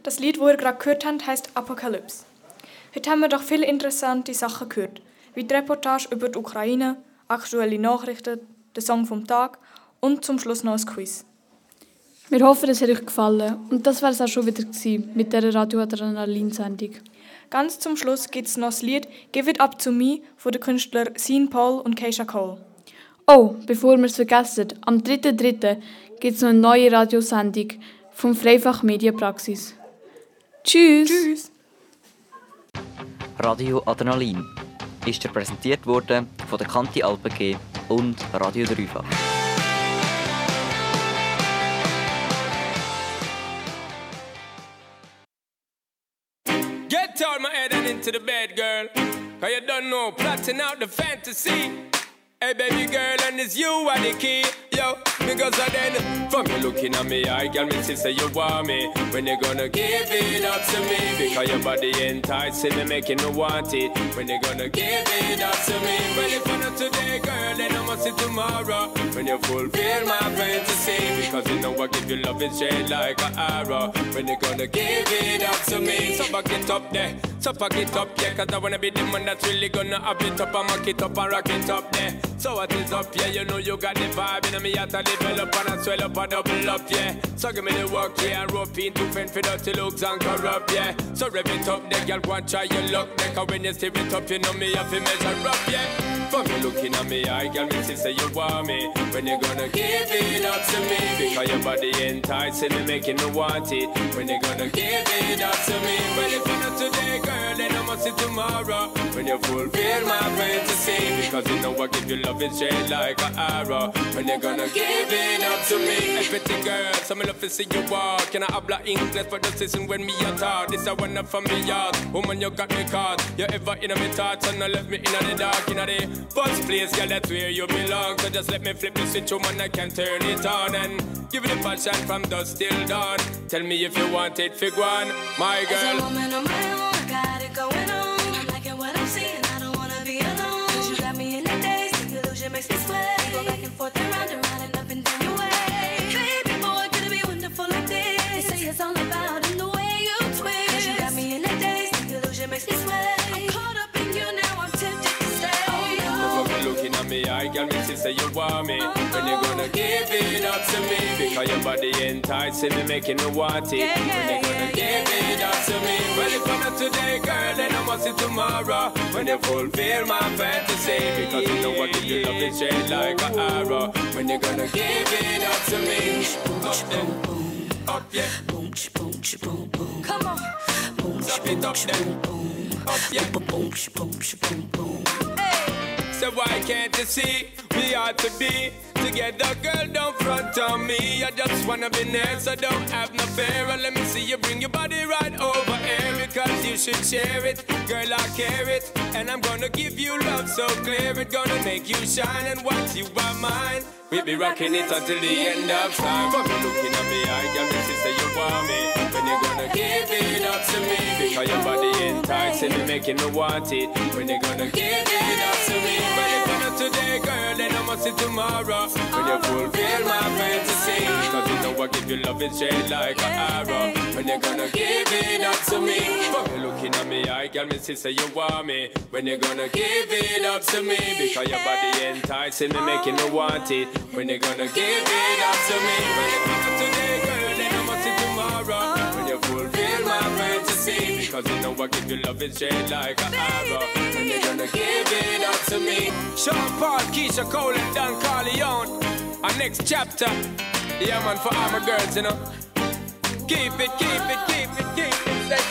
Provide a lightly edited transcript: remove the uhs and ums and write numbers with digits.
Das Lied, das ihr gerade gehört habt, heisst Apokalypse. Heute haben wir doch viele interessante Sachen gehört, wie die Reportage über die Ukraine, aktuelle Nachrichten, den Song vom Tag und zum Schluss noch ein Quiz. Wir hoffen, es hat euch gefallen. Und das war es auch schon wieder mit dieser Radio-Adrenalin-Sendung. Ganz zum Schluss gibt es noch das Lied «Give It Up To Me» von den Künstlern Sean Paul und Keisha Cole. Oh, bevor wir es vergessen, am 3.3. gibt es noch eine neue Radiosendung vom Freifach Medienpraxis. Tschüss! Tschüss! Radio Adrenalin ist dir präsentiert worden von der Kanti Alpen G und Radio Dreifach. Get out my head and into the bed, girl. Cause you don't know, plotting out the fantasy. Hey baby girl, and it's you are the key. Yo, because I then from you looking at me, I can me say you want me. When you gonna give it up to me? Because your body enticing me, making me want it. When you gonna give it up to me? Well, if not today, girl, then I must see tomorrow. When you fulfill my fantasy, because you know I give you love, it's straight like an arrow. When you gonna give it up to me? So back it up there, so back it up, yeah. Cause I wanna be the man that's really gonna have it up and mock it up and rock it up there. So what is up, yeah, you know you got the vibe in me at a develop and I swell up and double up, yeah. So give me the work, yeah, and rope in to fend for dirty looks and corrupt, yeah. So rev it up, there, girl, go and try your luck, there. Cause when you stir it up, you know me have to measure up, yeah. From you looking at me, I girl, me say you want me. When you gonna give it up to me? Because your body enticing me, making me want it. When you gonna give it up to me? Well, if not today, girl, then I must see tomorrow. When you fulfill my fantasy, because you know I give you love, it's straight like an arrow. When you gonna give it up to me? Hey, pretty girl, so me love to see you walk. Can I habla English for the season when me a talk? This a one up from me yard. Woman, you got me caught. You ever in my thoughts and I left me in the dark, in the first place, girl, that's where you belong. So just let me flip the switch, woman, I can turn it on and give it a passion from dusk till dawn. Tell me if you want it, fig one, my girl. As a woman on my own, I got it going on. I'm liking what I'm seeing, I don't wanna be alone. Cause you got me in the daze, the illusion makes me sweat. We go back and forth and round and up and down your way. Baby boy, could it be wonderful like this? They say it's all about in the way you twist. Cause you got me in the daze, the illusion makes me sweat. I'm caught up in you now, I'm tempted to stay. Looking at me, I can me say you want me. When you gonna give it up to me? Because your body enticing me, making me want it. When you gonna give it up to me? Well, if not today, girl, then I must see tomorrow. When you fulfill my fantasy, because you know I give you love, it's straight like an arrow. When you gonna give it up to me? Up there, up yeah. Boom, boom, boom, boom. Come on. Boom, Stop it up there, up yeah. boom, boom, boom, boom. So why can't you see we ought to be together, girl, don't front on me. I just wanna be near, so don't have no fear. And let me see you bring your body right over here, because you should share it, girl, I care it. And I'm gonna give you love so clear, it gonna make you shine. And once you are mine, we'll be rocking it until the end of time. But you're looking at me, I got me, say you want me. When you gonna give it up to me? Because your body enticing me, making me want it. When you gonna give it up to me? Well, if not today, girl, then I must see tomorrow. When you fulfill my fantasy, because you know I give you love, it's straight like an arrow. When you gonna give it up to me? But you're looking at me, I got me, say you want me. When you gonna give it up to me? Because your body enticing me, making me want it. When you gonna give it up to me? Well, if not today, girl, then I must see tomorrow. When you fulfill my fantasy, because you know I give you love, it's straight like an arrow. When you gonna give it up to me? Sean Paul, Keisha Cole, and Don Corleone. Our next chapter, yeah man, for all my girls, you know. Keep it, keep it, keep it, keep it, let's